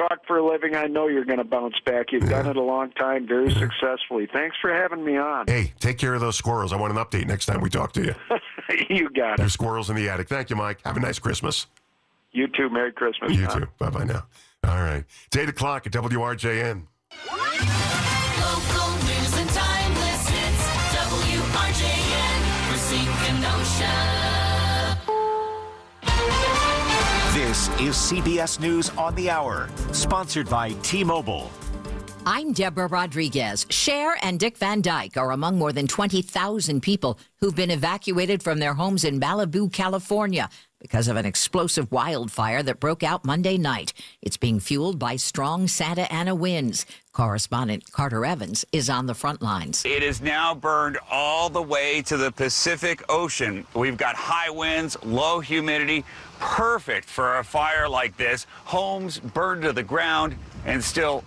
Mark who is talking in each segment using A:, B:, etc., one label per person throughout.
A: talk for a living, I know you're going to bounce back. You've done it a long time, very successfully. Thanks for having me on.
B: Hey, take care of those squirrels. I want an update next time we talk to you.
A: You got it.
B: There's squirrels in the attic. Thank you, Mike. Have a nice Christmas.
A: You too. Merry Christmas.
B: You too. Bye-bye now. All right. It's 8 o'clock at WRJN.
C: Local news and timeless hits. WRJN. Racine Kenosha.
D: This is CBS News on the Hour, sponsored by T-Mobile.
E: I'm Deborah Rodriguez. Cher and Dick Van Dyke are among more than 20,000 people who've been evacuated from their homes in Malibu, California, because of an explosive wildfire that broke out Monday night. It's being fueled by strong Santa Ana winds. Correspondent Carter Evans is on the front lines.
F: It is now burned all the way to the Pacific Ocean. We've got high winds, low humidity, perfect for a fire like this. Homes burned to the ground and still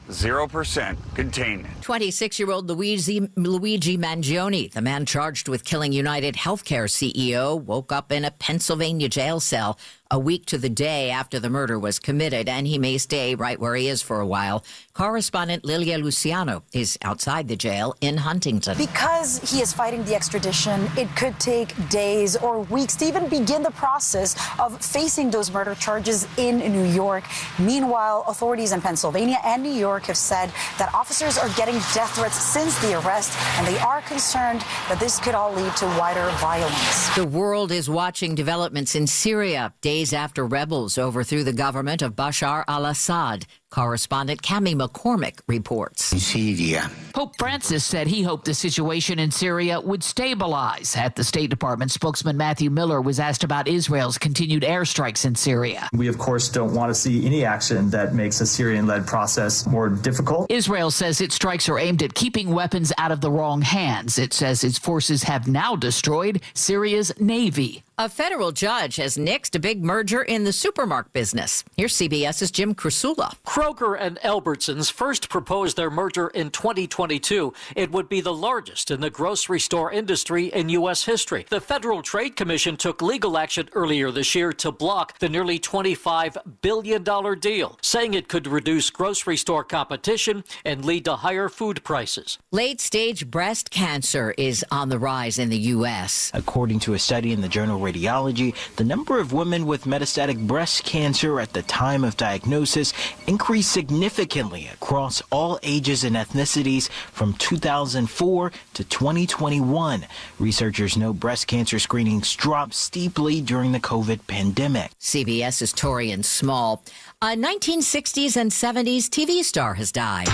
F: 0% containment.
E: 26-year-old Luigi Mangione, the man charged with killing United Healthcare CEO, woke up in a Pennsylvania jail cell a week to the day after the murder was committed, and he may stay right where he is for a while. Correspondent Lilia Luciano is outside the jail in Huntington.
G: Because he is fighting the extradition, it could take days or weeks to even begin the process of facing those murder charges in New York. Meanwhile, authorities in Pennsylvania and New York have said that officers are getting death threats since the arrest, and they are concerned that this could all lead to wider violence.
E: The world is watching developments in Syria days after rebels overthrew the government of Bashar al-Assad. Correspondent Cammie McCormick reports.
H: Syria.
I: Pope Francis said he hoped the situation in Syria would stabilize. At the State Department, spokesman Matthew Miller was asked about Israel's continued airstrikes in Syria.
J: We, of course, don't want to see any action that makes a Syrian-led process more difficult.
I: Israel says its strikes are aimed at keeping weapons out of the wrong hands. It says its forces have now destroyed Syria's navy.
E: A federal judge has nixed a big merger in the supermarket business. Here's CBS's Jim Krasula.
K: Kroger and Albertsons first proposed their merger in 2022. It would be the largest in the grocery store industry in U.S. history. The Federal Trade Commission took legal action earlier this year to block the nearly $25 billion deal, saying it could reduce grocery store competition and lead to higher food prices.
E: Late-stage breast cancer is on the rise in the U.S.
H: According to a study in the journal Radiology, the number of women with metastatic breast cancer at the time of diagnosis increased significantly across all ages and ethnicities from 2004 to 2021. Researchers know breast cancer screenings dropped steeply during the COVID pandemic.
E: CBS's Torian Small. A 1960s and 70s TV star has died.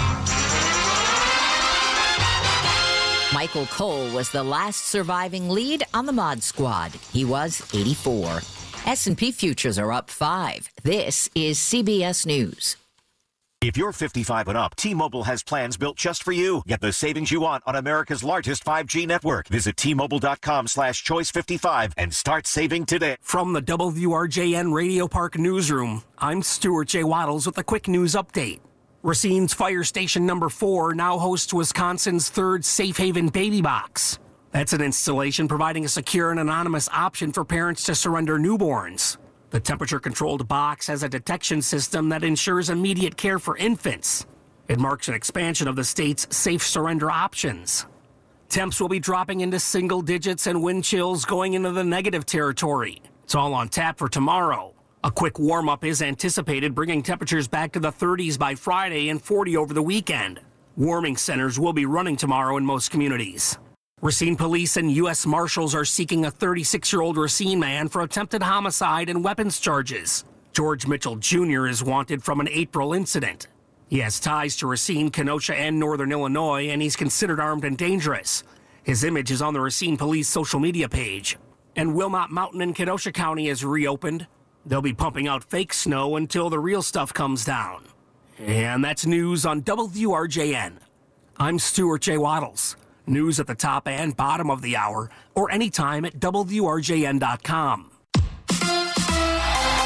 E: Michael Cole was the last surviving lead on the Mod Squad. He was 84. S&P futures are up 5. This is CBS News.
D: If you're 55 and up, T-Mobile has plans built just for you. Get the savings you want on America's largest 5G network. Visit T-Mobile.com/choice55 and start saving today.
L: From the WRJN Radio Park Newsroom, I'm Stuart J. Waddles with a quick news update. Racine's Fire Station number 4 now hosts Wisconsin's third Safe Haven Baby Box. That's an installation providing a secure and anonymous option for parents to surrender newborns. The temperature-controlled box has a detection system that ensures immediate care for infants. It marks an expansion of the state's safe surrender options. Temps will be dropping into single digits and wind chills going into the negative territory. It's all on tap for tomorrow. A quick warm-up is anticipated, bringing temperatures back to the 30s by Friday and 40 over the weekend. Warming centers will be running tomorrow in most communities. Racine Police and U.S. Marshals are seeking a 36-year-old Racine man for attempted homicide and weapons charges. George Mitchell Jr. is wanted from an April incident. He has ties to Racine, Kenosha, and Northern Illinois, and he's considered armed and dangerous. His image is on the Racine Police social media page. And Wilmot Mountain in Kenosha County is reopened. They'll be pumping out fake snow until the real stuff comes down. And that's news on WRJN. I'm Stuart J. Waddles. News at the top and bottom of the hour, or anytime at WRJN.com.
D: The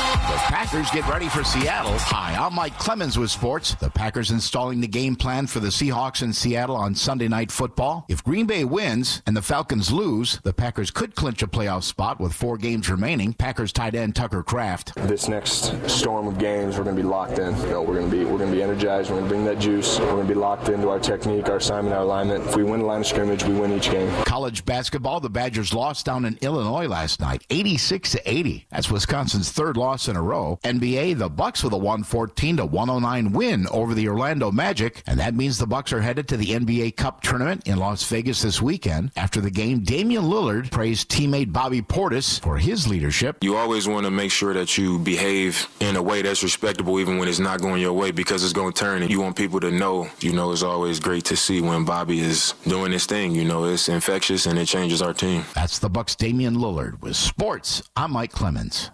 M: Packers get ready for Seattle. Hi, I'm Mike Clemens with sports. The Packers installing the game plan for the Seahawks in Seattle on Sunday Night Football. If Green Bay wins and the Falcons lose, the Packers could clinch a playoff spot with 4 games remaining. Packers tight end Tucker Kraft.
N: This next storm of games, we're going to be locked in. We're going to be energized. We're going to bring that juice. We're going to be locked into our technique, our assignment, our alignment. If we win the line of scrimmage, we win each game.
M: College basketball, the Badgers lost down in Illinois last night, 86-80. That's Wisconsin's 3rd loss in a row. NBA, the Bucks with a 114-109 win over the Orlando Magic, and that means the Bucks are headed to the NBA Cup tournament in Las Vegas this weekend. After the game, Damian Lillard praised teammate Bobby Portis for his leadership.
O: You always want to make sure that you behave in a way that's respectable even when it's not going your way, because it's going to turn, and you want people to know, it's always great to see when Bobby is doing his thing. It's infectious and it changes our team.
M: That's the Bucks' Damian Lillard. With sports, I'm Mike Clemens.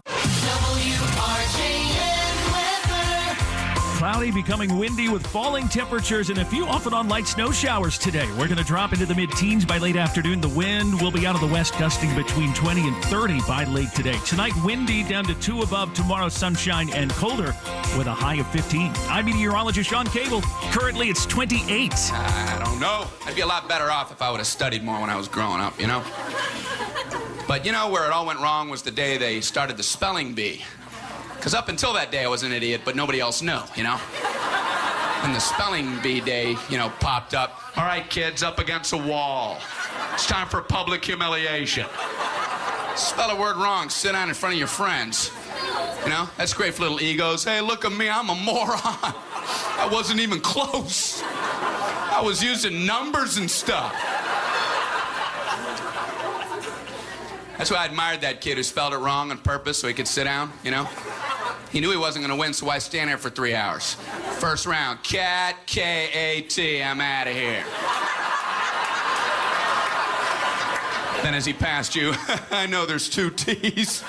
P: Cloudy, becoming windy with falling temperatures and a few off and on light snow showers today. We're going to drop into the mid-teens by late afternoon. The wind will be out of the west, gusting between 20 and 30 by late today. Tonight, windy down to 2 above. Tomorrow, sunshine and colder with a high of 15. I'm meteorologist Sean Cable. Currently, it's 28.
Q: I don't know. I'd be a lot better off if I would have studied more when I was growing up, But where it all went wrong was the day they started the spelling bee. Because up until that day, I was an idiot, but nobody else knew, And the spelling bee day, popped up. All right, kids, up against a wall. It's time for public humiliation. Spell a word wrong, sit down in front of your friends. That's great for little egos. Hey, look at me, I'm a moron. I wasn't even close. I was using numbers and stuff. That's why I admired that kid who spelled it wrong on purpose so he could sit down, He knew he wasn't going to win, so why stand there for 3 hours? First round, cat, K-A-T, I'm out of here. Then as he passed you, I know there's 2 T's.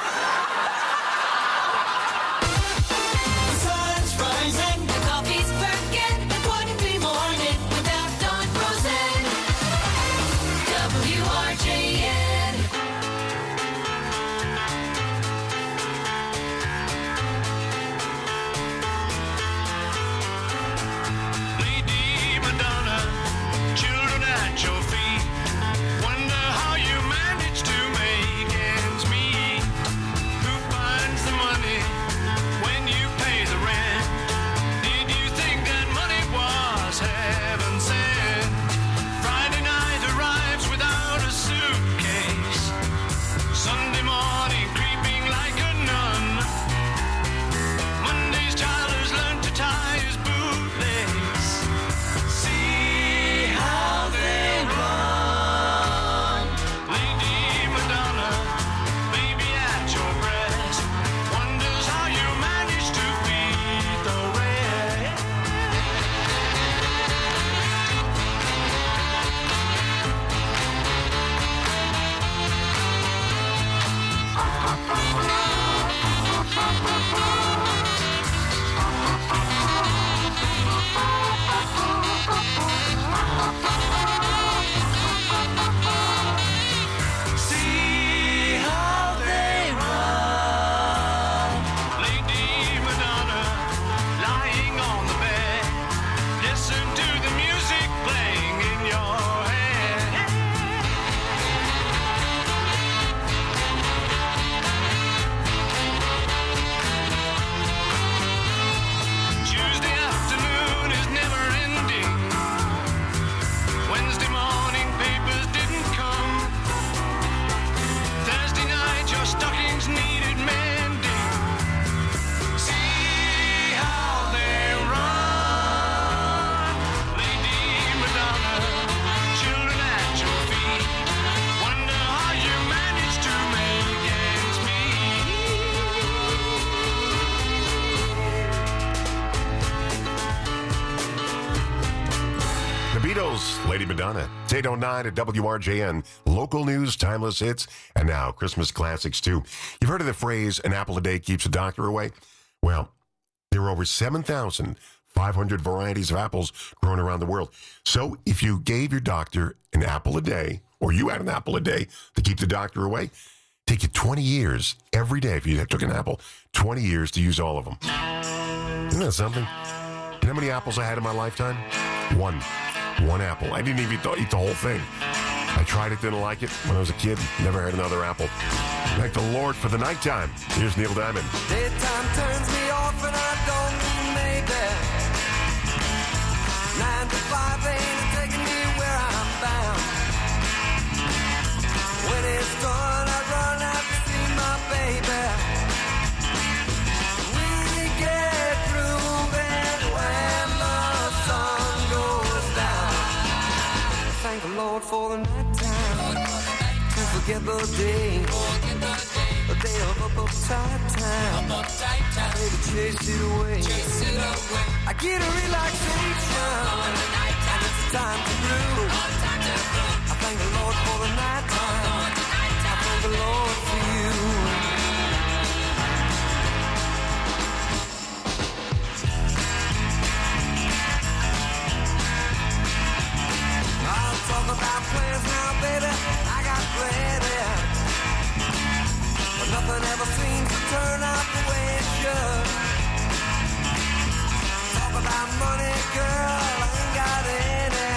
B: Lady Madonna. It's 8:09 at WRJN. Local news, timeless hits, and now Christmas classics, too. You've heard of the phrase, an apple a day keeps a doctor away? Well, there are over 7,500 varieties of apples grown around the world. So if you gave your doctor an apple a day, or you had an apple a day to keep the doctor away, Take you 20 years every day if you took an apple. 20 years to use all of them. Isn't that something? You know how many apples I had in my lifetime? One apple. I didn't even eat the whole thing. I tried it, didn't like it. When I was a kid, never had another apple. Thank the Lord for the nighttime. Here's Neil Diamond.
R: Daytime turns me off and I don't need maybe. 9 to 5 ain't taking me where I'm bound. When it's done, I run out to see my baby. We get through it when the sun goes down. Thank the Lord for the nighttime. To forget the day. A day of uptight time. Baby, chase it away. I get a relaxation. And it's time to groove. I thank the Lord for the night time. I thank the Lord for you. I'll talk about plans now, baby. I got plenty. But nothing ever seems to turn out the way it should. Talk about money, girl, I ain't got any.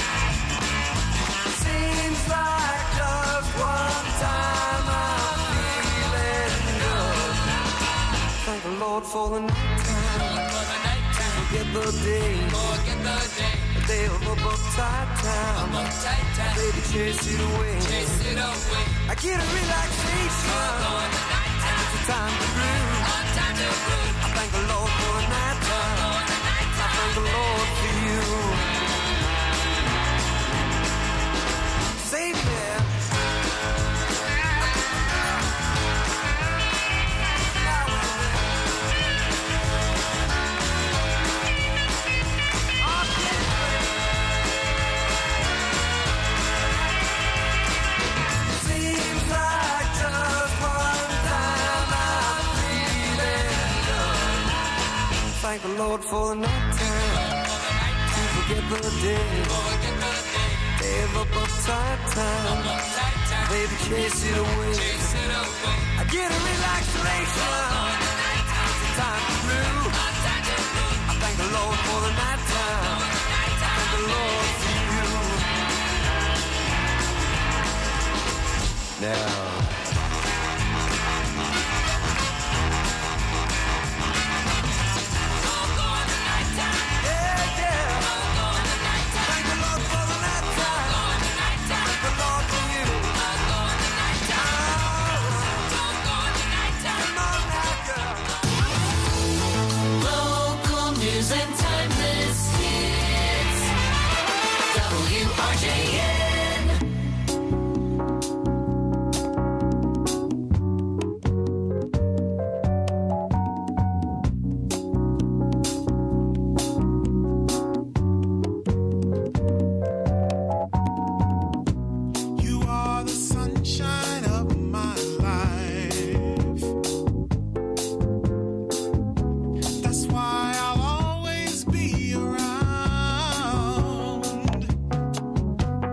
R: Seems like just one time I'm feeling good. Thank the Lord for the night time. Forget the day. A day of uptight time. Baby, chase it away. I get a relaxation. And it's a time to groove. I thank the Lord for the night time. I thank the Lord for you. Save me. Thank the Lord for the night time. To forget the day. Day of uptight time. Baby, chase it away. I get a relaxation. It's a time to groove. I thank the Lord for the night time. I thank the Lord for you. Now.
C: And timeless hits. WRJN.
R: You are the sunshine of my life. That's why I'll always be around.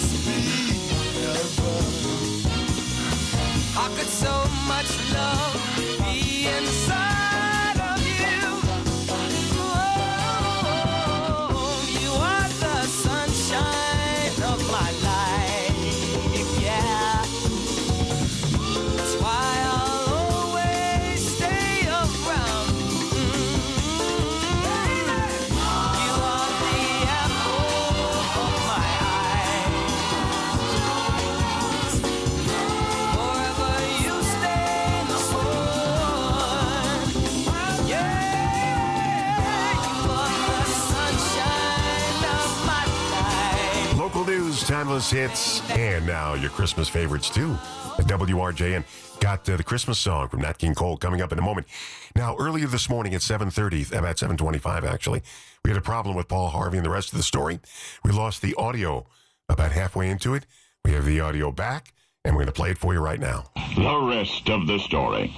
R: must be heaven. How could so much love be inside of you? Oh, you are the sunshine of my life, yeah. That's why I'll always stay around. You are the apple of my eye. Forever you stay the sun. Yeah, you are the sunshine of my life.
B: Local news, timeless hits, and now your Christmas favorites too. At WRJN, got the Christmas song from Nat King Cole coming up in a moment. Now, earlier this morning at 7:30, about 7:25 actually, we had a problem with Paul Harvey and the rest of the story. We lost the audio about halfway into it. We have the audio back, and we're going to play it for you right now.
S: The rest of the story.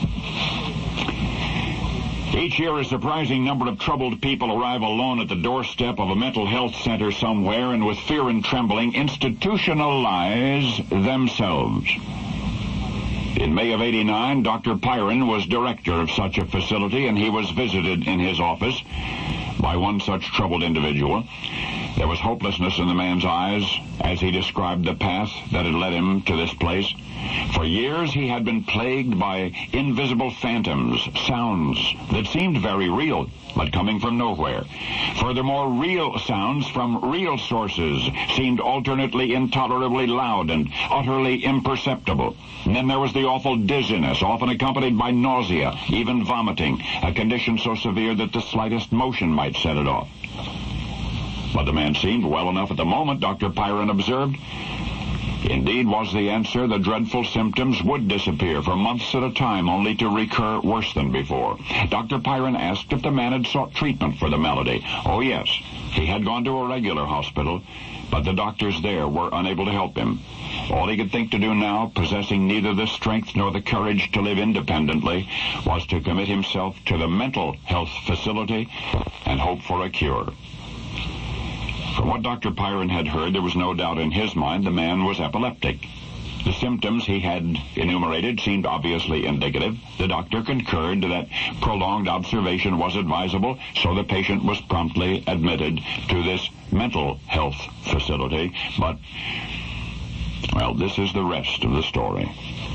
S: Each year, a surprising number of troubled people arrive alone at the doorstep of a mental health center somewhere and with fear and trembling institutionalize themselves. In May of '89, Dr. Pyron was director of such a facility, and he was visited in his office by one such troubled individual. There was hopelessness in the man's eyes as he described the path that had led him to this place. For years, he had been plagued by invisible phantoms, sounds that seemed very real, but coming from nowhere. Furthermore, real sounds from real sources seemed alternately intolerably loud and utterly imperceptible. And then there was the awful dizziness, often accompanied by nausea, even vomiting, a condition so severe that the slightest motion might set it off. But the man seemed well enough at the moment, Dr. Pyron observed. Indeed was the answer, the dreadful symptoms would disappear for months at a time, only to recur worse than before. Dr. Pyron asked if the man had sought treatment for the malady. Oh, yes, he had gone to a regular hospital, but the doctors there were unable to help him. All he could think to do now, possessing neither the strength nor the courage to live independently, was to commit himself to the mental health facility and hope for a cure. From what Dr. Pyron had heard, there was no doubt in his mind the man was epileptic. The symptoms he had enumerated seemed obviously indicative. The doctor concurred that prolonged observation was advisable, so the patient was promptly admitted to this mental health facility. But, well, this is the rest of the story.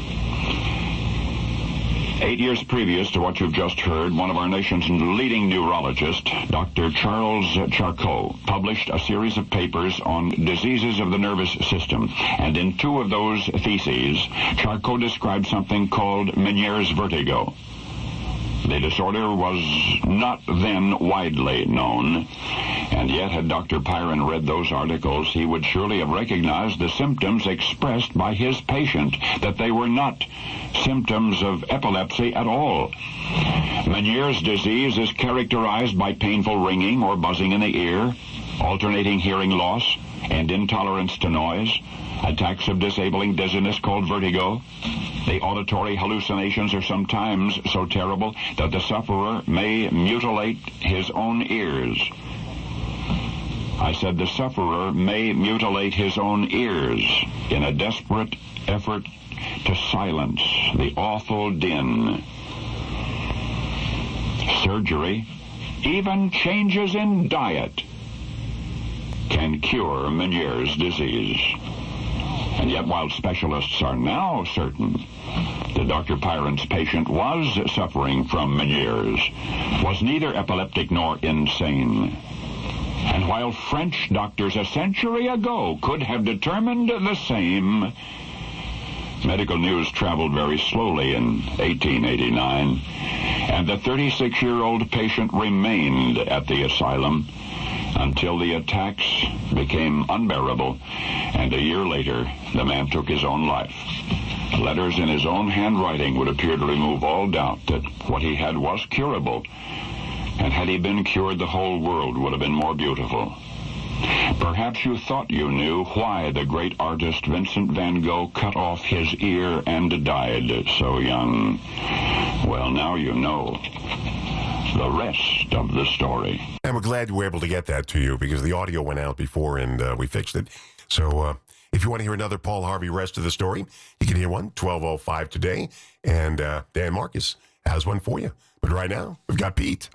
S: 8 years previous to what you've just heard, one of our nation's leading neurologists, Dr. Charles Charcot, published a series of papers on diseases of the nervous system. And in two of those theses, Charcot described something called Meniere's vertigo. The disorder was not then widely known, and yet had Dr. Pyron read those articles, he would surely have recognized the symptoms expressed by his patient, that they were not symptoms of epilepsy at all. Meniere's disease is characterized by painful ringing or buzzing in the ear, alternating hearing loss, and intolerance to noise, attacks of disabling dizziness called vertigo. The auditory hallucinations are sometimes so terrible that the sufferer may mutilate his own ears. I said the sufferer may mutilate his own ears in a desperate effort to silence the awful din. Surgery, even changes in diet, can cure Meniere's disease. And yet, while specialists are now certain that Dr. Pyron's patient was suffering from Meniere's, was neither epileptic nor insane. And while French doctors a century ago could have determined the same, medical news traveled very slowly in 1889, and the 36-year-old patient remained at the asylum until the attacks became unbearable, and a year later, the man took his own life. Letters in his own handwriting would appear to remove all doubt that what he had was curable, and had he been cured, the whole world would have been more beautiful. Perhaps you thought you knew why the great artist Vincent van Gogh cut off his ear and died so young. Well, now you know the rest of the story.
B: And we're glad we were able to get that to you because the audio went out before and we fixed it. So if you want to hear another Paul Harvey rest of the story, you can hear one 12:05 today, and Dan Marcus has one for you. But right now, we've got Pete.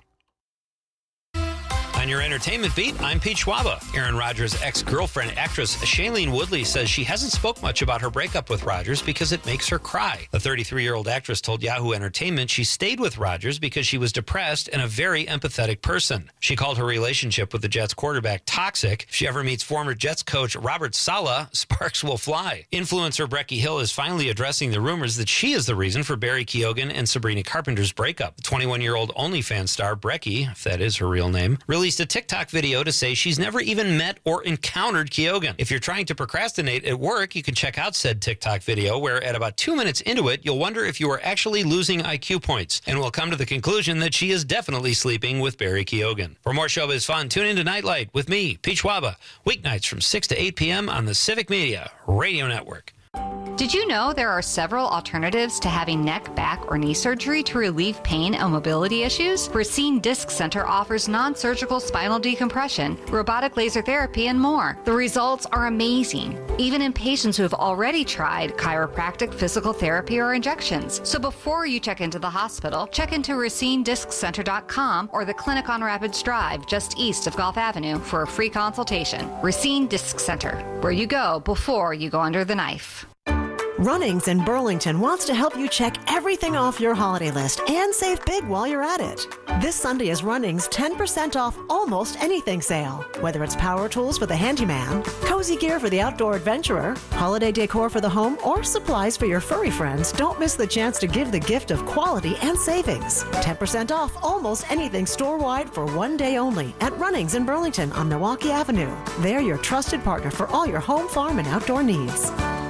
T: On your entertainment beat, I'm Pete Schwaba. Aaron Rodgers' ex-girlfriend, actress Shailene Woodley, says she hasn't spoke much about her breakup with Rodgers because it makes her cry. The 33-year-old actress told Yahoo Entertainment she stayed with Rodgers because she was depressed and a very empathetic person. She called her relationship with the Jets quarterback toxic. If she ever meets former Jets coach Robert Saleh, sparks will fly. Influencer Becky Hill is finally addressing the rumors that she is the reason for Barry Keoghan and Sabrina Carpenter's breakup. The 21-year-old OnlyFans star Becky, if that is her real name, released a TikTok video to say she's never even met or encountered Keoghan. If you're trying to procrastinate at work, you can check out said TikTok video where at about 2 minutes into it, you'll wonder if you are actually losing IQ points and will come to the conclusion that she is definitely sleeping with Barry Keoghan. For more showbiz fun, tune into Nightlight with me, Pete Schwaba, weeknights from 6 to 8 p.m. on the Civic Media Radio Network.
U: Did you know there are several alternatives to having neck, back, or knee surgery to relieve pain and mobility issues? Racine Disc Center offers non-surgical spinal decompression, robotic laser therapy, and more. The results are amazing, even in patients who have already tried chiropractic, physical therapy, or injections. So before you check into the hospital, check into RacineDiscCenter.com or the clinic on Rapids Drive, just east of Gulf Avenue, for a free consultation. Racine Disc Center, where you go before you go under the knife.
V: Runnings in Burlington wants to help you check everything off your holiday list and save big while you're at it. This Sunday is Runnings 10% off almost anything sale. Whether it's power tools for the handyman, cozy gear for the outdoor adventurer, holiday decor for the home, or supplies for your furry friends, don't miss the chance to give the gift of quality and savings. 10% off almost anything store-wide for one day only at Runnings in Burlington on Milwaukee Avenue. They're your trusted partner for all your home, farm, and outdoor needs.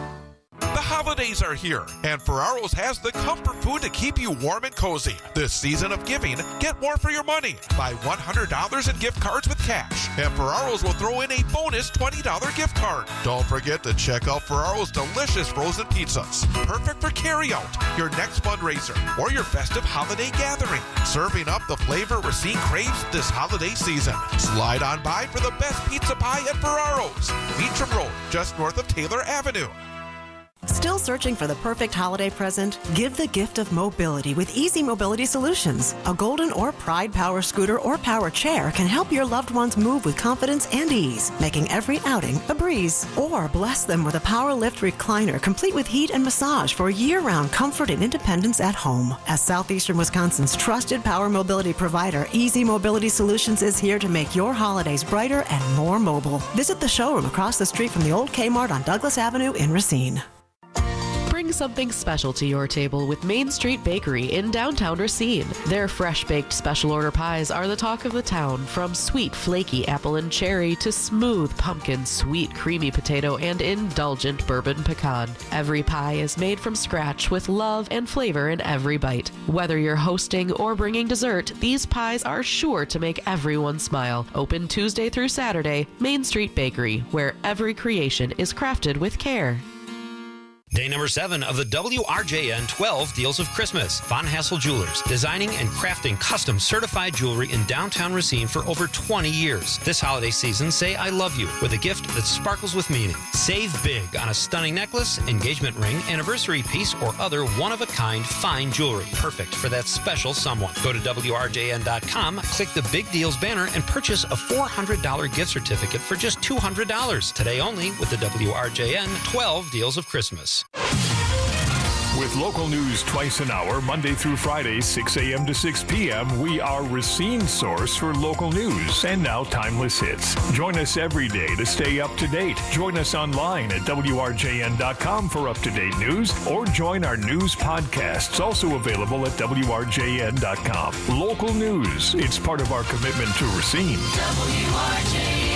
W: The holidays are here, and Ferraro's has the comfort food to keep you warm and cozy. This season of giving, get more for your money. Buy $100 in gift cards with cash, and Ferraro's will throw in a bonus $20 gift card. Don't forget to check out Ferraro's delicious frozen pizzas. Perfect for carryout, your next fundraiser, or your festive holiday gathering. Serving up the flavor Racine craves this holiday season. Slide on by for the best pizza pie at Ferraro's. Beecham Road, just north of Taylor Avenue.
V: Still searching for the perfect holiday present? Give the gift of mobility with Easy Mobility Solutions. A Golden or Pride power scooter or power chair can help your loved ones move with confidence and ease, making every outing a breeze. Or bless them with a power lift recliner complete with heat and massage for year-round comfort and independence at home. As Southeastern Wisconsin's trusted power mobility provider, Easy Mobility Solutions is here to make your holidays brighter and more mobile. Visit the showroom across the street from the old Kmart on Douglas Avenue in Racine.
X: Bring something special to your table with Main Street Bakery in downtown Racine. Their fresh-baked special order pies are the talk of the town, from sweet, flaky apple and cherry to smooth pumpkin, sweet, creamy potato, and indulgent bourbon pecan. Every pie is made from scratch with love and flavor in every bite. Whether you're hosting or bringing dessert, these pies are sure to make everyone smile. Open Tuesday through Saturday, Main Street Bakery, where every creation is crafted with care.
T: Day number 7 of the WRJN 12 Deals of Christmas. Von Hassel Jewelers, designing and crafting custom certified jewelry in downtown Racine for over 20 years. This holiday season, say I love you with a gift that sparkles with meaning. Save big on a stunning necklace, engagement ring, anniversary piece, or other one-of-a-kind fine jewelry. Perfect for that special someone. Go to WRJN.com, click the Big Deals banner, and purchase a $400 gift certificate for just $200. Today only with the WRJN 12 Deals of Christmas.
Y: With local news twice an hour, Monday through Friday, 6 a.m. to 6 p.m., we are Racine's source for local news and now timeless hits. Join us every day to stay up to date. Join us online at WRJN.com for up-to-date news, or join our news podcasts, also available at WRJN.com. Local news, it's part of our commitment to Racine.
C: WRJN.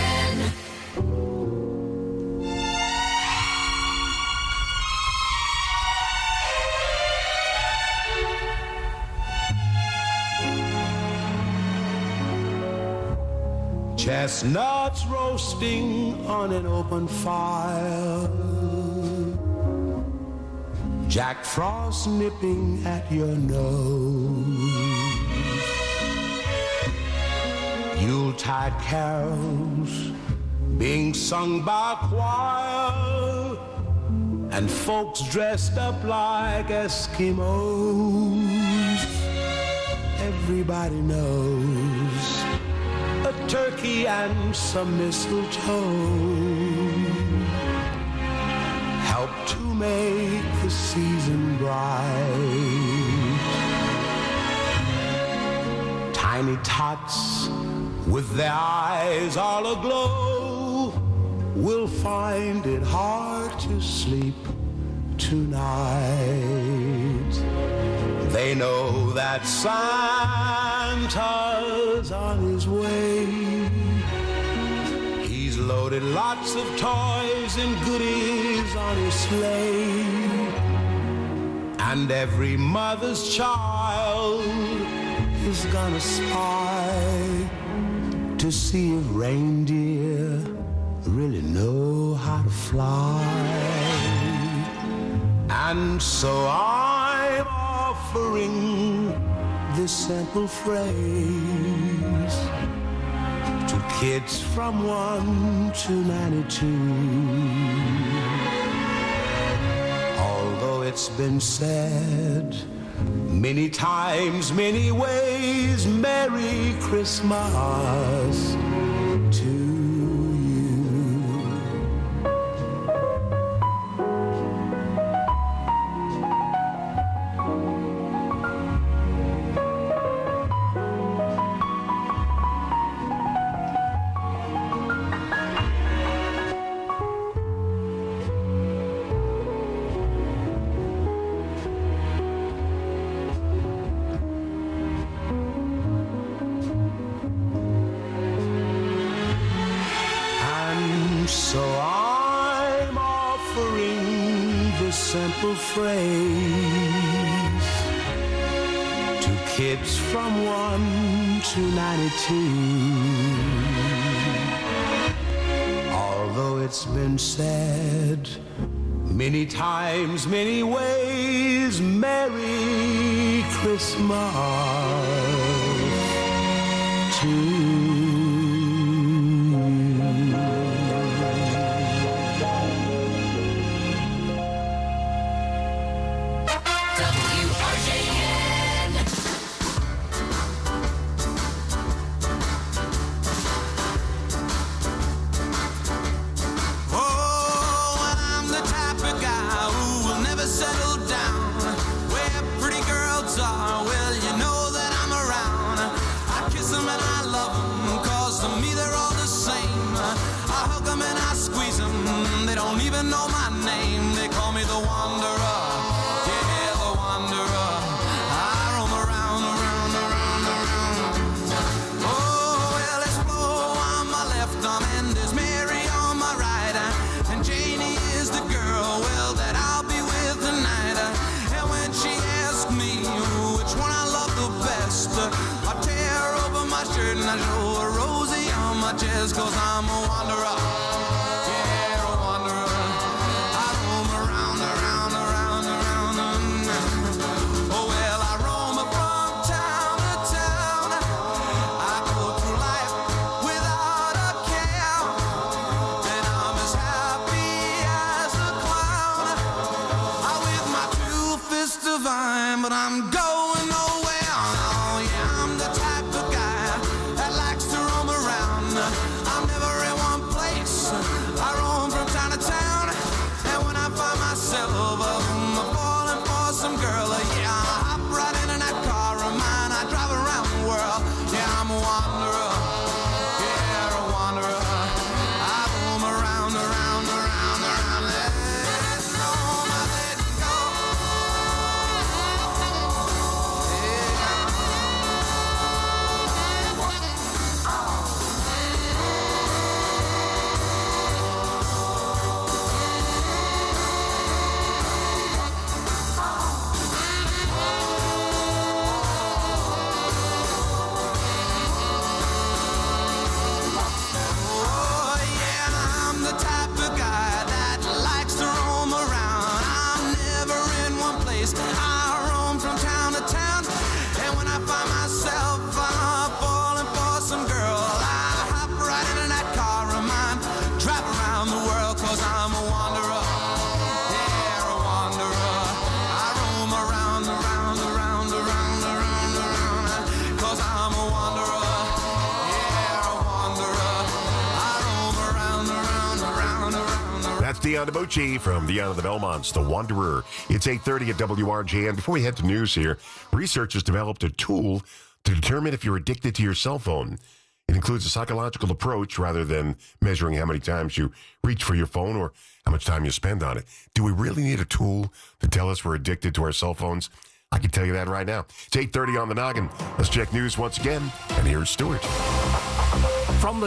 Z: Chestnuts roasting on an open fire, Jack Frost nipping at your nose, Yuletide carols being sung by a choir, and folks dressed up like Eskimos. Everybody knows a turkey and some mistletoe help to make the season bright. Tiny tots with their eyes all aglow will find it hard to sleep tonight. They know that Santa's on his way. He's loaded lots of toys and goodies on his sleigh. And every mother's child is gonna spy to see if reindeer really know how to fly. And so I'm offering this simple phrase to kids from 1 to 92. Although it's been said many times, many ways, Merry Christmas to you. So I'm offering this simple phrase to kids from 1 to 92. Although it's been said many times, many ways, Merry Christmas to you.
R: Cause I'm a wanderer, yeah, a wanderer. I roam around, around, around, around. Oh well, I roam from town to town. I go through life without a care, and I'm as happy as a clown. I with my 2 fists divine, but I'm going nowhere. Oh yeah, I'm the type of guy that likes to roam around. I'm never in one place. I roam from town to town, and when I find myself falling for some girl, yeah, I hop right in that car of mine. I drive around the world. Yeah, I'm a wanderer. Yeah, a wanderer. I roam around, around, around, around. Let it go, let it go. Yeah.
B: That's Dion DeBucci from Dion of the Belmonts, The Wanderer. It's 8:30 at WRJN. Before we head to news here, research has developed a tool to determine if you're addicted to your cell phone. It includes a psychological approach rather than measuring how many times you reach for your phone or how much time you spend on it. Do we really need a tool to tell us we're addicted to our cell phones? I can tell you that right now. It's 8:30 on the noggin. Let's check news once again, and here's Stuart.
L: From the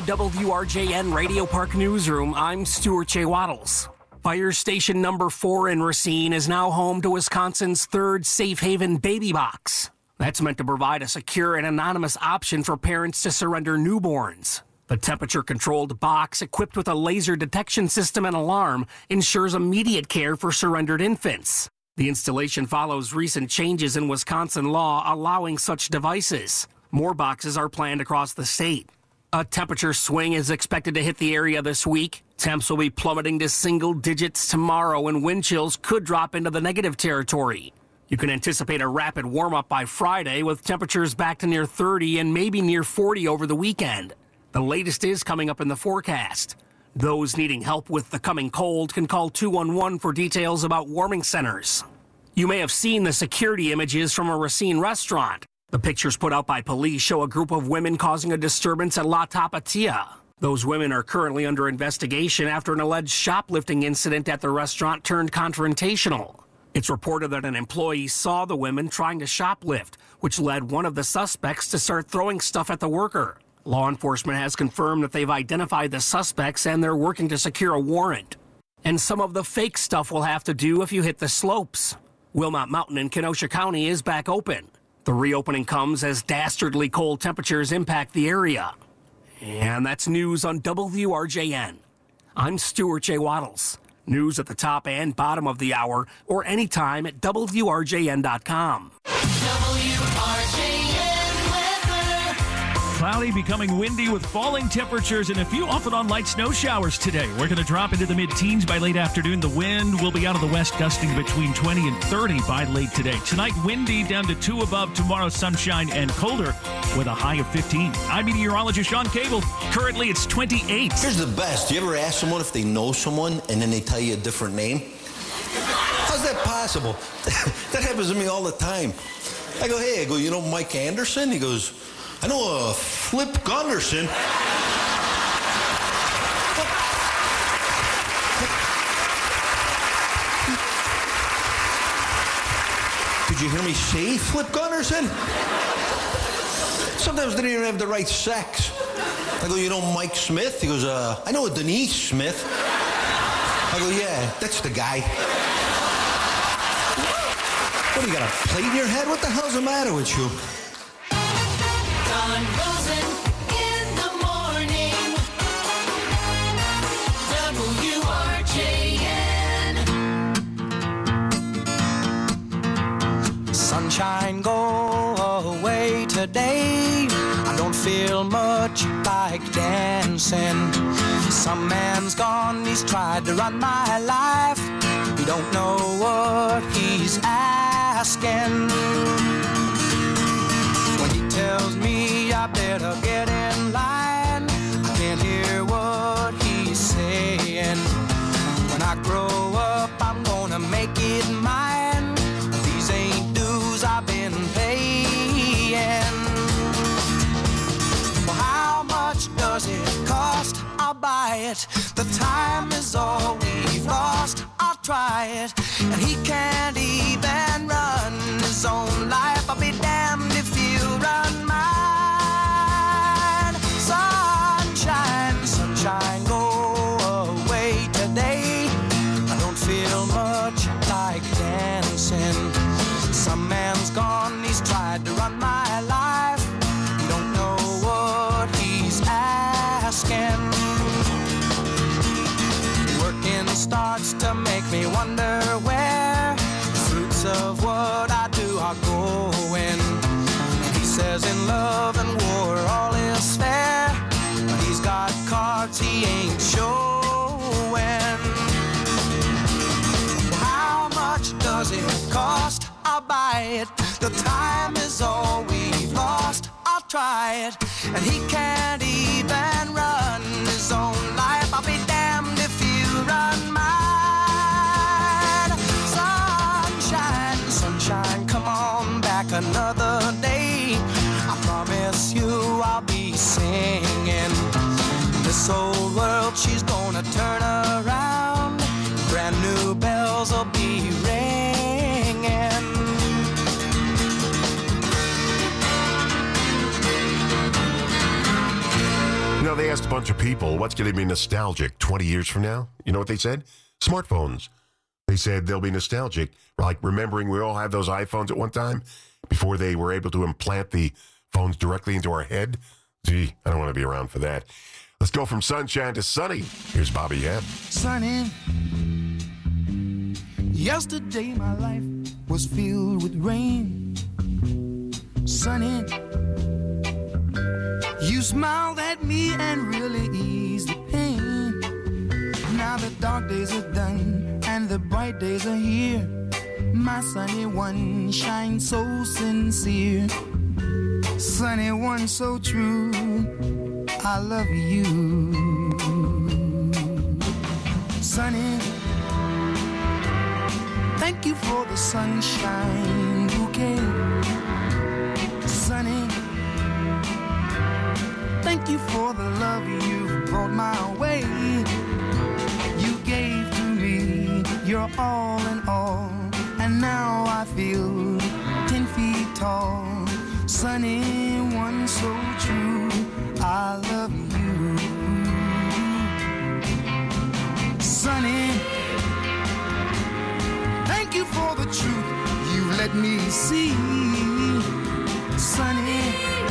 L: WRJN Radio Park Newsroom, I'm Stuart J. Waddles. Fire Station number 4 in Racine is now home to Wisconsin's third Safe Haven Baby Box. That's meant to provide a secure and anonymous option for parents to surrender newborns. The temperature-controlled box, equipped with a laser detection system and alarm, ensures immediate care for surrendered infants. The installation follows recent changes in Wisconsin law allowing such devices. More boxes are planned across the state. A temperature swing is expected to hit the area this week. Temps will be plummeting to single digits tomorrow, and wind chills could drop into the negative territory. You can anticipate a rapid warm-up by Friday, with temperatures back to near 30 and maybe near 40 over the weekend. The latest is coming up in the forecast. Those needing help with the coming cold can call 211 for details about warming centers. You may have seen the security images from a Racine restaurant. The pictures put out by police show a group of women causing a disturbance at La Tapatia. Those women are currently under investigation after an alleged shoplifting incident at the restaurant turned confrontational. It's reported that an employee saw the women trying to shoplift, which led one of the suspects to start throwing stuff at the worker. Law enforcement has confirmed that they've identified the suspects and they're working to secure a warrant. And some of the fake stuff will have to do if you hit the slopes. Wilmot Mountain in Kenosha County is back open. The reopening comes as dastardly cold temperatures impact the area. And that's news on WRJN. I'm Stuart J. Waddles. News at the top and bottom of the hour or anytime at WRJN.com.
P: Cloudy, becoming windy with falling temperatures and a few off and on light snow showers today. We're going to drop into the mid-teens by late afternoon. The wind will be out of the west, gusting between 20 and 30 by late today. Tonight, windy down to 2 above. Tomorrow, sunshine and colder with a high of 15. I'm meteorologist Sean Cable. Currently, it's 28.
A: Here's the best. You ever ask someone if they know someone and then they tell you a different name? How's that possible? That happens to me all the time. I go, hey, you know Mike Anderson? He goes, I know a Flip Gunderson. Did you hear me say Flip Gunderson? Sometimes they don't even have the right sex. I go, you know Mike Smith? He goes, I know a Denise Smith. I go, yeah, that's the guy. What, you got a plate in your head? What the hell's the matter with you?
C: Don Rosen in the morning. WRJN.
F: Sunshine, go away today. I don't feel much like dancing. Some man's gone, he's tried to run my life. He don't know what he's asking. When he tells me I better get in line, I can't hear what he's saying. When I grow up, I'm gonna make it mine. These ain't dues I've been paying. Well, how much does it cost? I'll buy it. The time is all we've lost. I'll try it. And he can't even run his own life. I'll be damned if you run mine. Sunshine, sunshine, go away today. I don't feel much like dancing. Some man's gone, he's tried to run my life. You don't know what he's asking. Working starts to make me wonder where the fruits of what I do are going. He says in love and war all is fair, but he's got cards he ain't showing. How much does it cost? I'll buy it. The time is all we've lost. I'll try it. And he can't even run his own life. I'll be damned if you run mine. This old world, she's gonna turn around. Brand new bells will be ringing.
B: You know, they asked a bunch of people, what's going to be nostalgic 20 years from now? You know what they said? Smartphones. They said they'll be nostalgic, like remembering we all had those iPhones at one time before they were able to implant the phones directly into our head. Gee, I don't want to be around for that. Let's go from sunshine to sunny. Here's Bobby Yeb.
F: Sunny, yesterday my life was filled with rain. Sunny, you smiled at me and really eased the pain. Now the dark days are done and the bright days are here. My sunny one shines so sincere. Sunny one so true, I love you. Sunny, thank you for the sunshine bouquet. Sunny, thank you for the love you brought my way. You gave to me your all in all, and now I feel 10 feet tall. Sunny one so true, I love you. Sunny, thank you for the truth you let me see. Sunny,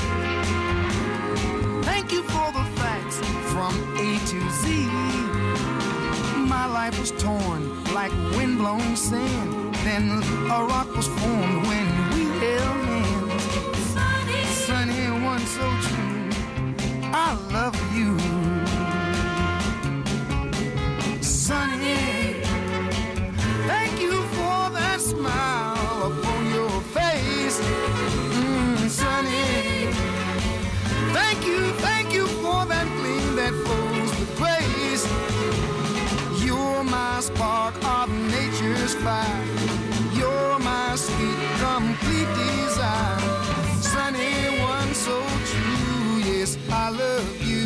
F: thank you for the facts from A to Z. My life was torn like windblown sand. Then a rock was formed when we held hands. Sunny one so true, I love you. Sunny, thank you for that smile upon your face. Sunny, thank you for that gleam that flows with grace. You're my spark of nature's fire. You're my sweet, complete desire. Sunny one so true, yes, I love you.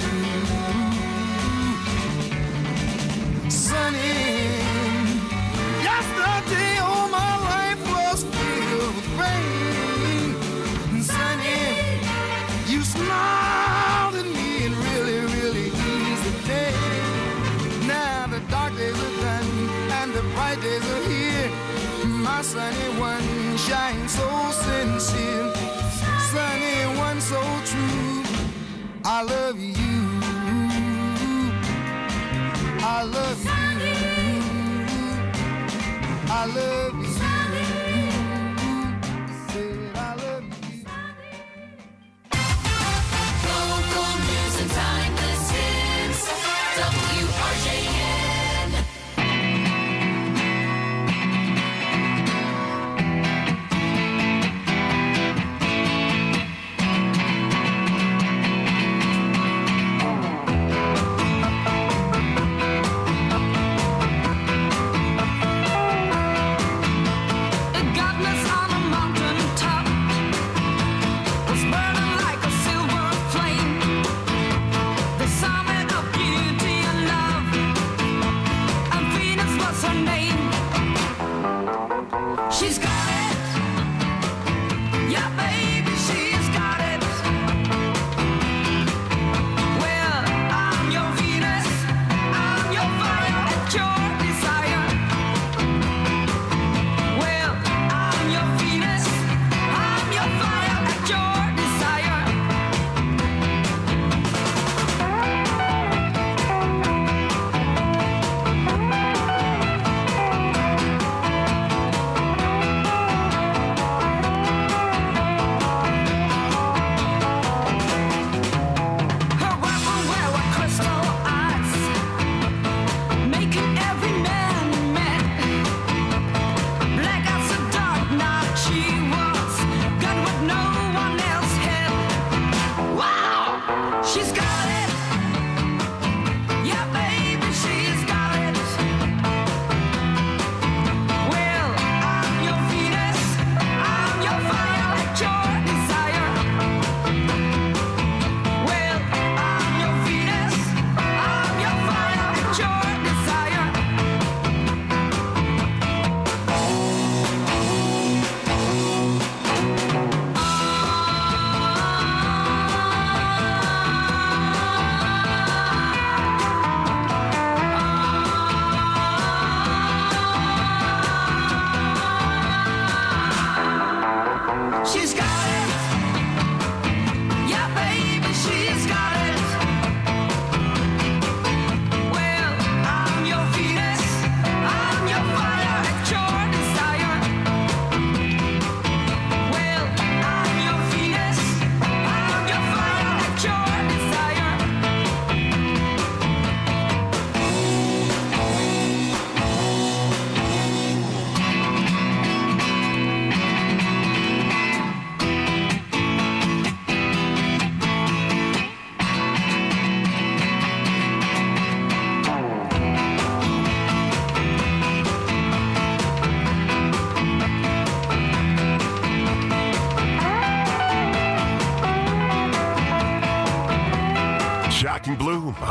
F: Sunny, yesterday all my life was filled with rain. Sunny, you smiled at me and really, really eased the day. Now the dark days are done and the bright days are here. My sunny one shines so sincere. Sunny one so true, I love you. I love you. I love you. Said I love you.
C: Local news and timeless hits. WRJN.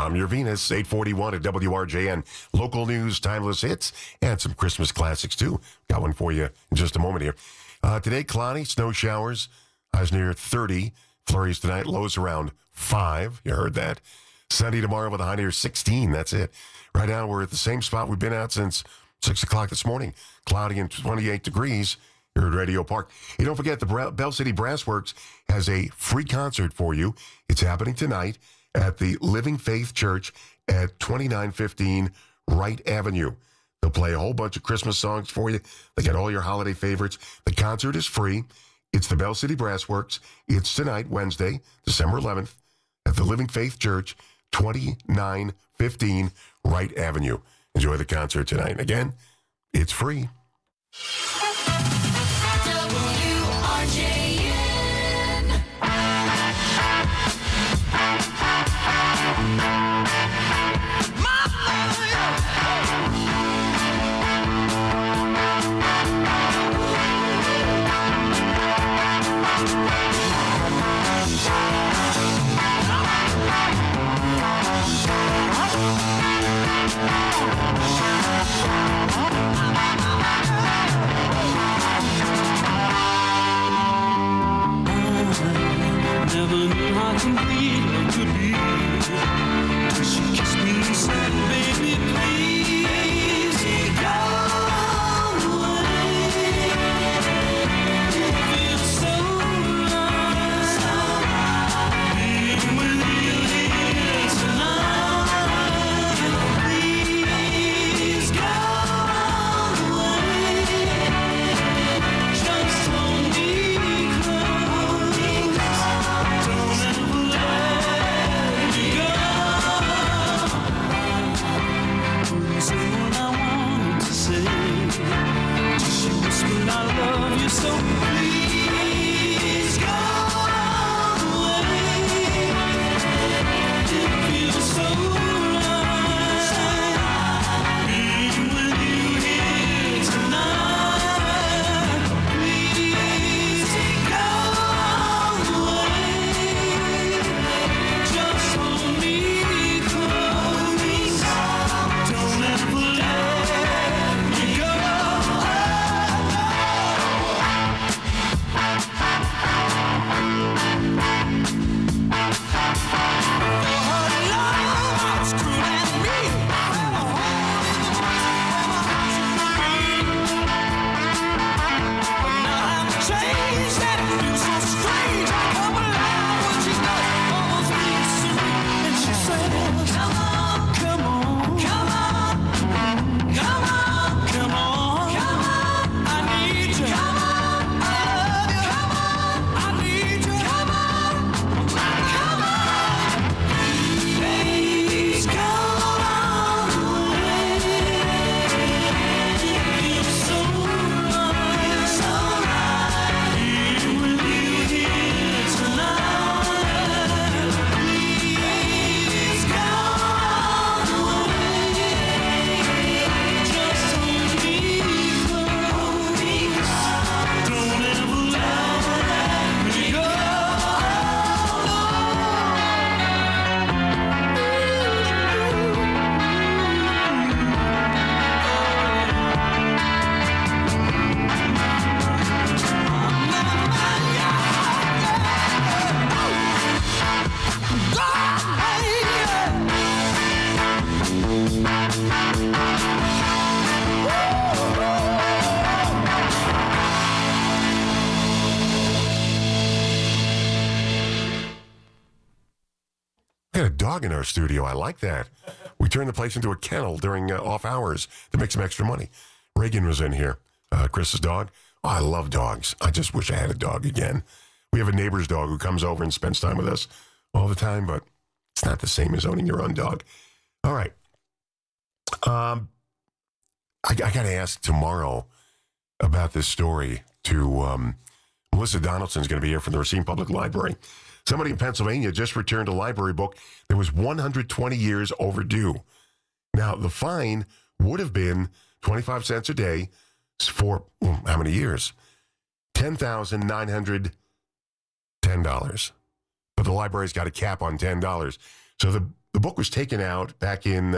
B: Your Venus, 841 at WRJN. Local news, timeless hits, and some Christmas classics, too. Got one for you in just a moment here. Today, cloudy, snow showers. Highs near 30. Flurries tonight, lows around 5. You heard that. Sunday tomorrow with a high near 16. That's it. Right now, we're at the same spot we've been at since 6 o'clock this morning. Cloudy and 28 degrees. You're at Radio Park. Hey, don't forget, the Bell City Brass Works has a free concert for you. It's happening tonight at the Living Faith Church at 2915 Wright Avenue. They'll play a whole bunch of Christmas songs for you. They got all your holiday favorites. The concert is free. It's the Bell City Brass Works. It's tonight, Wednesday, December 11th, at the Living Faith Church, 2915 Wright Avenue. Enjoy the concert tonight. And again, it's free.
F: Never knew how complete it could be till she kissed me and said, baby, please go away. It feels so right being with you here tonight. Please go away. Just hold me close. Don't ever let me go. Couldn't say what I wanted to say. Till she whispered, I love you so. Please go away. It feels so right being with you here tonight. Please go away. Just hold me close. Don't ever let me go.
B: We got a dog in our studio. I like that. We turned the place into a kennel during off hours to make some extra money. Reagan was in here, Chris's dog. Oh, I love dogs. I just wish I had a dog again. We have a neighbor's dog who comes over and spends time with us all the time, but it's not the same as owning your own dog. All right. I got to ask tomorrow about this story to Melissa Donaldson's going to be here from the Racine Public Library. Somebody in Pennsylvania just returned a library book that was 120 years overdue. Now, the fine would have been 25 cents a day for how many years? $10,910. But the library's got a cap on $10. So the The book was taken out back in,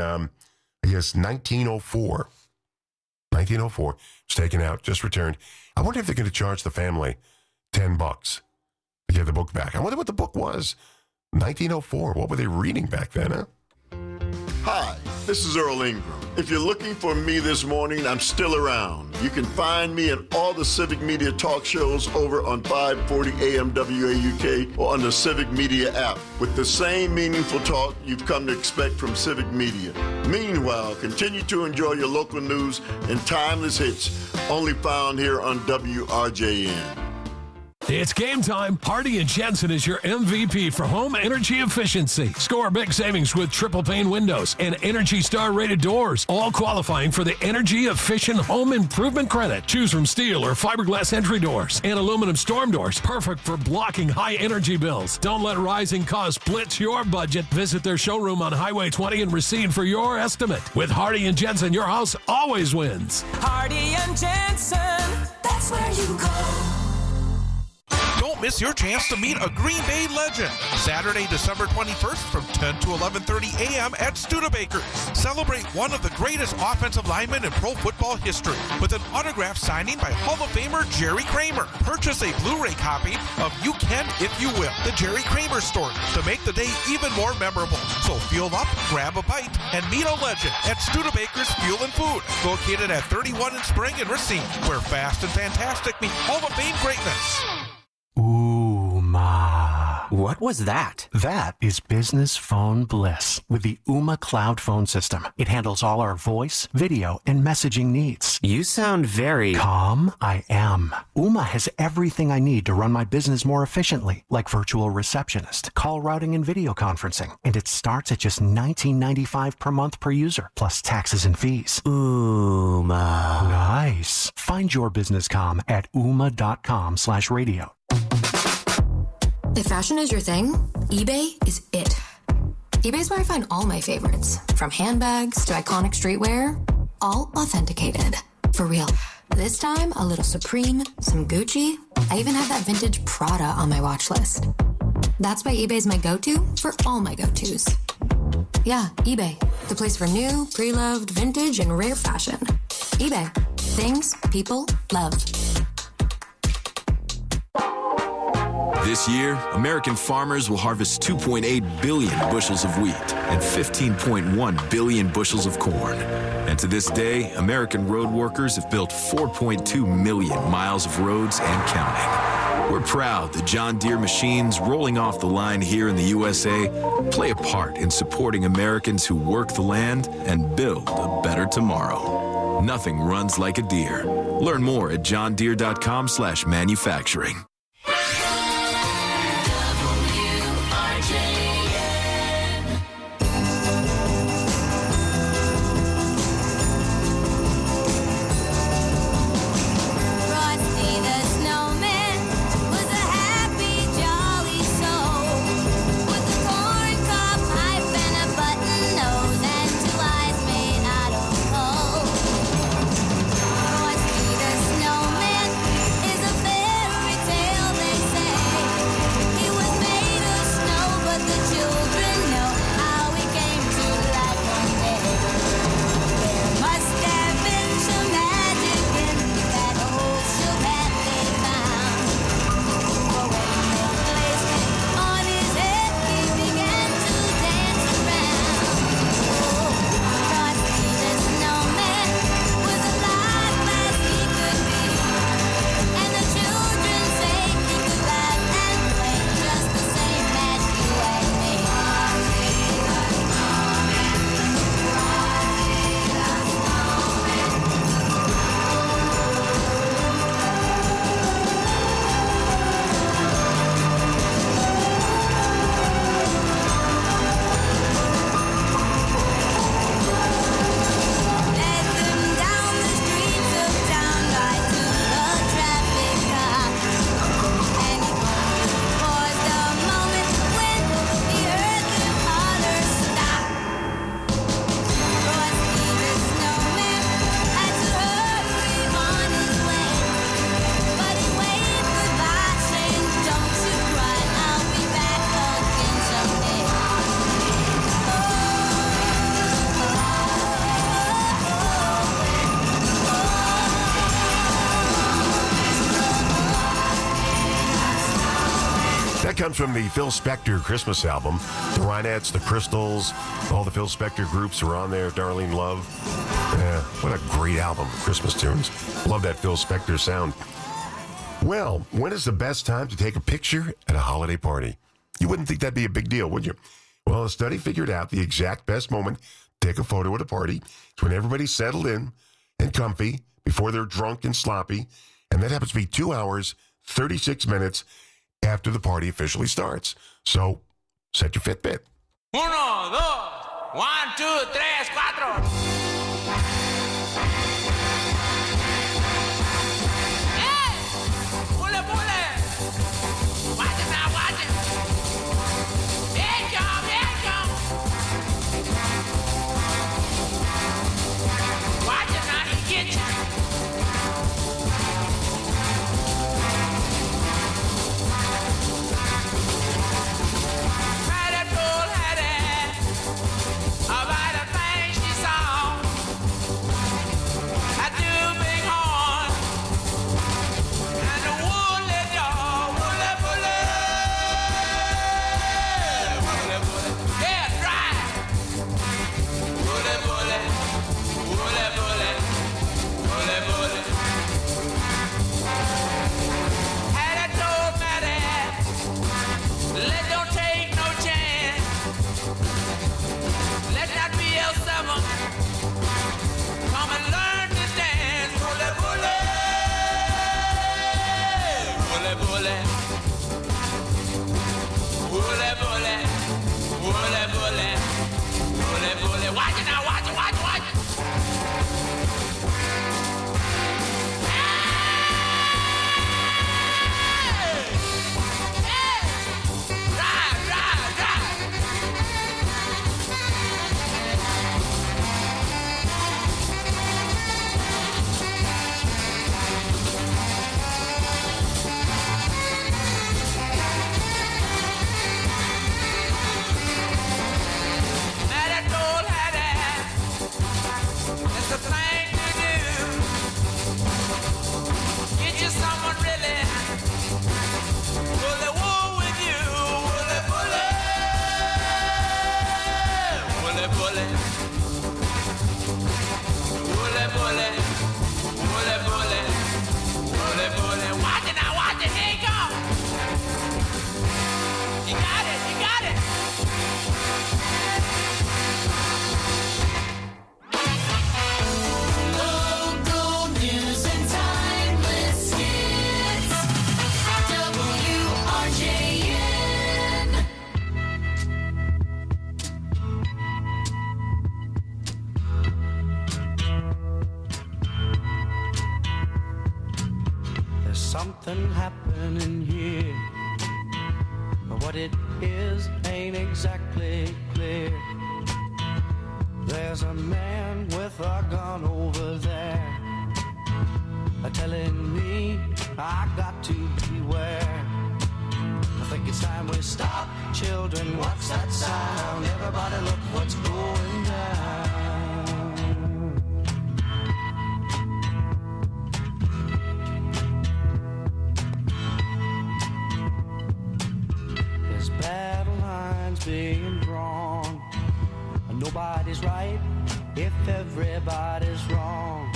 B: 1904. 1904. It's taken out, just returned. I wonder if they're going to charge the family $10 to get the book back. I wonder what the book was. 1904. What were they reading back then, huh?
E: Hi, this is Earl Ingram. If you're looking for me this morning, I'm still around. You can find me in all the Civic Media talk shows over on 540 AM WAUK or on the Civic Media app with the same meaningful talk you've come to expect from Civic Media. Meanwhile, continue to enjoy your local news and timeless hits only found here on WRJN.
G: It's game time. Hardy & Jensen is your MVP for home energy efficiency. Score big savings with triple pane windows and Energy Star rated doors, all qualifying for the Energy Efficient Home Improvement Credit. Choose from steel or fiberglass entry doors and aluminum storm doors, perfect for blocking high energy bills. Don't let rising costs blitz your budget. Visit their showroom on Highway 20 in Racine for your estimate. With Hardy & Jensen, your house always wins.
F: Hardy and Jensen, that's where you go.
W: Don't miss your chance to meet a Green Bay legend. Saturday, December 21st from 10 to 11:30 a.m. at Studebaker. Celebrate one of the greatest offensive linemen in pro football history with an autograph signing by Hall of Famer Jerry Kramer. Purchase a Blu-ray copy of You Can If You Will, the Jerry Kramer story, to make the day even more memorable. So fuel up, grab a bite, and meet a legend at Studebaker's Fuel and Food, located at 31 in Spring in Racine, where fast and fantastic meet Hall of Fame greatness.
L: Ooma. What was that? That is business phone bliss with the Ooma cloud phone system. It handles all our voice, video, and messaging needs. You sound very calm. I am. Ooma has everything I need to run my business more efficiently, like virtual receptionist, call routing, and video conferencing. And it starts at just $19.95 per month per user, plus taxes and fees. Ooma. Nice. Find your business comm at ooma.com/radio.
H: If fashion is your thing, eBay is it. eBay's where I find all my favorites, from handbags to iconic streetwear, all authenticated. For real. This time, a little Supreme, some Gucci. I even have that vintage Prada on my watch list. That's why eBay's my go-to for all my go-tos. Yeah, eBay, the place for new, pre-loved, vintage, and rare fashion. eBay, things people love.
I: This year, American farmers will harvest 2.8 billion bushels of wheat and 15.1 billion bushels of corn. And to this day, American road workers have built 4.2 million miles of roads and counting. We're proud that John Deere machines rolling off the line here in the USA play a part in supporting Americans who work the land and build a better tomorrow. Nothing runs like a Deere. Learn more at johndeere.com/manufacturing.
C: Snowman is a fairy tale.
B: comes from the Phil Spector Christmas album. The Ronettes, the Crystals, all the Phil Spector groups are on there. Darlene Love. Yeah, what a great album of Christmas tunes. Love that Phil Spector sound. Well, when is the best time to take a picture at a holiday party? You wouldn't think that'd be a big deal, would you? Well, a study figured out the exact best moment to take a photo at a party is when everybody's settled in and comfy before they're drunk and sloppy, and that happens to be 2 hours, 36 minutes after the party officially starts. So, set your Fitbit.
F: 1, 2, 1, 2, 3, 4. Something happening here, but what it is ain't exactly clear. There's a man with a gun over there, telling me I got to beware. I think it's time we stop, children. What's that sound? Everybody, look what's going down. Battle lines being drawn. Nobody's right if everybody's wrong.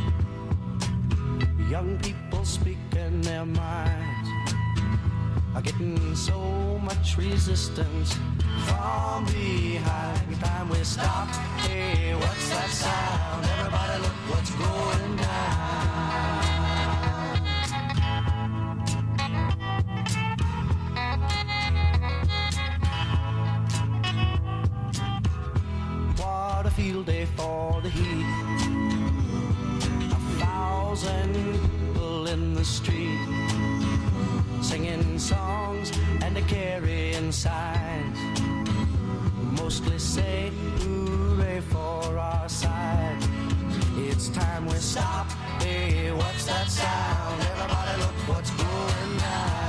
F: Young people speaking their minds are getting so much resistance from behind. Every time we stop, hey, what's that sound? Everybody look what's going down. What a field day for the heat. 1,000 people in the street, singing songs and carrying signs. Mostly say hooray for our side. It's time we stop. Hey, what's that sound? Everybody look what's going down.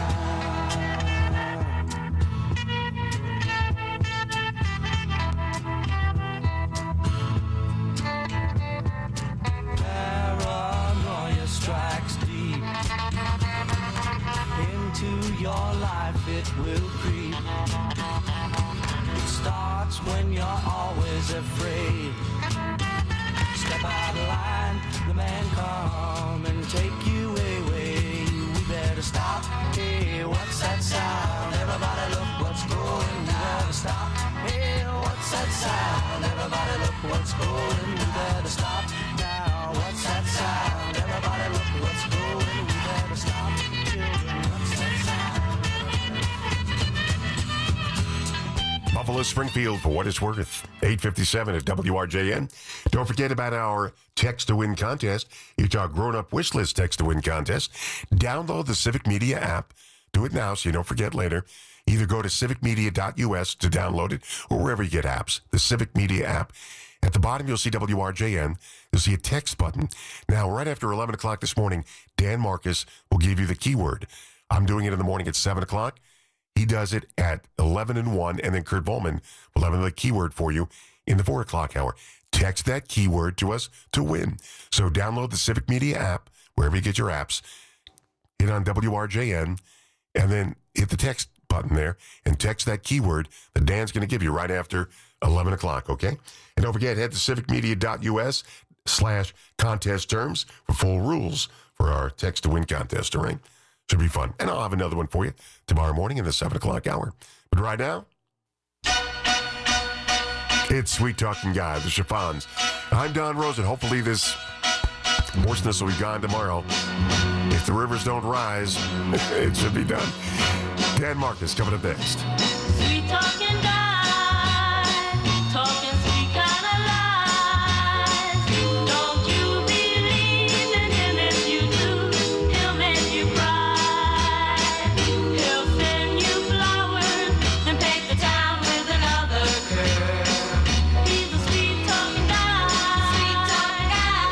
F: Paranoia strikes deep into your life it will creep. It starts when you're always afraid. Step out of line, the man come and take you away. We better stop. Hey, what's that sound? Everybody look what's going. We better stop. Hey, what's that sound? Everybody look what's going. We better stop now. What's that sound? Everybody look what's going. We better stop. Children, what's that sound?
B: Buffalo Springfield, for what it's worth, 8:57 at WRJN. Don't forget about our Text to Win contest. Utah Grown-Up Wish List Text to Win contest. Download the Civic Media app. Do it now so you don't forget later. Either go to civicmedia.us to download it or wherever you get apps. The Civic Media app. At the bottom, you'll see WRJN. You'll see a text button. Now, right after 11 o'clock this morning, Dan Marcus will give you the keyword. I'm doing it in the morning at 7 o'clock. He does it at 11 and 1, and then Kurt Volman will have another keyword for you in the 4 o'clock hour. Text that keyword to us to win. So download the Civic Media app, wherever you get your apps, hit on WRJN, and then hit the text button there and text that keyword that Dan's going to give you right after 11 o'clock, okay? And don't forget, head to civicmedia.us/contest terms for full rules for our Text to Win contest, all right? Should be fun. And I'll have another one for you tomorrow morning in the 7 o'clock hour. But right now, it's Sweet Talking Guy, the Chiffons. I'm Don Rosen. Hopefully this moistness will be gone tomorrow. If the rivers don't rise, it should be done. Dan Marcus coming up next.
C: Sweet talking guy, talking sweet kind of lies. Don't you believe in him? If you do, he'll make you cry. He'll send you flowers and paint the town with another girl. He's a sweet talking guy, sweet talking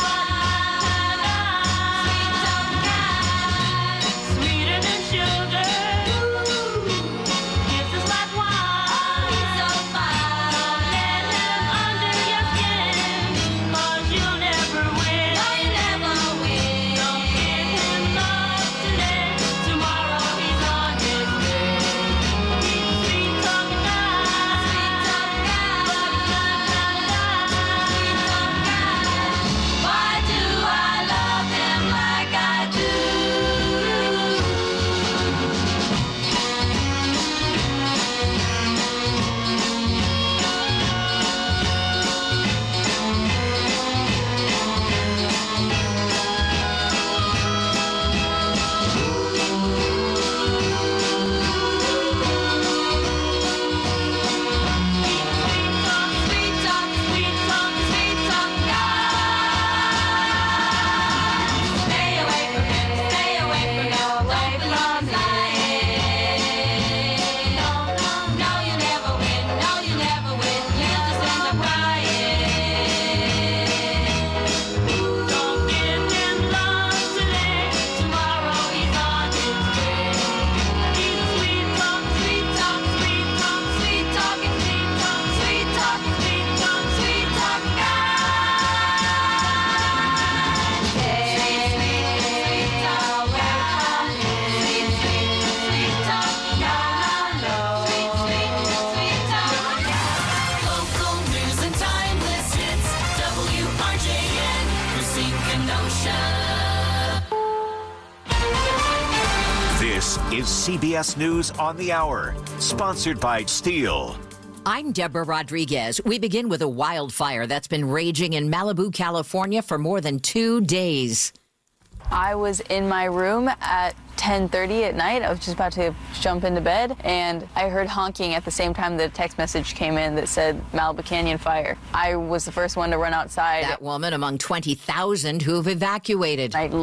C: guy, sweeter than sugar. Kisses like wine. He's so fine. Don't let him under your skin, 'cause you'll never win. No, you never win. Don't give him love today. Tomorrow he's on his way. He's a sweet talking guy, sweet talking guy, but he's not that guy, sweet talking guy. Why do I love him like I do? Sweet talk, sweet talk, sweet talk, guy. Stay away from him, stay away from him, don't belong lying. No, you never win, no, you never win, you just end up crying. Don't give him love today, tomorrow he's on his way. He's a sweet talk, sweet talk, sweet talk, sweet talking, sweet talk, sweet talk, sweet talk, sweet talk guy. Sweet, sweet talk guy. Sweet, sweet talk guy. Sweet, sweet talk guy. Local news and timeless hits. WRJN, Racine, Kenosha.
D: This is CBS News on the Hour, sponsored by Steel.
J: I'm Deborah Rodriguez. We begin with a wildfire that's been raging in Malibu, California for more than 2 days.
K: I was in my room at 10:30 at night. I was just about to jump into bed, and I heard honking at the same time the text message came in that said Malibu Canyon fire. I was the first one to run outside.
J: That woman among 20,000 who've evacuated.
K: I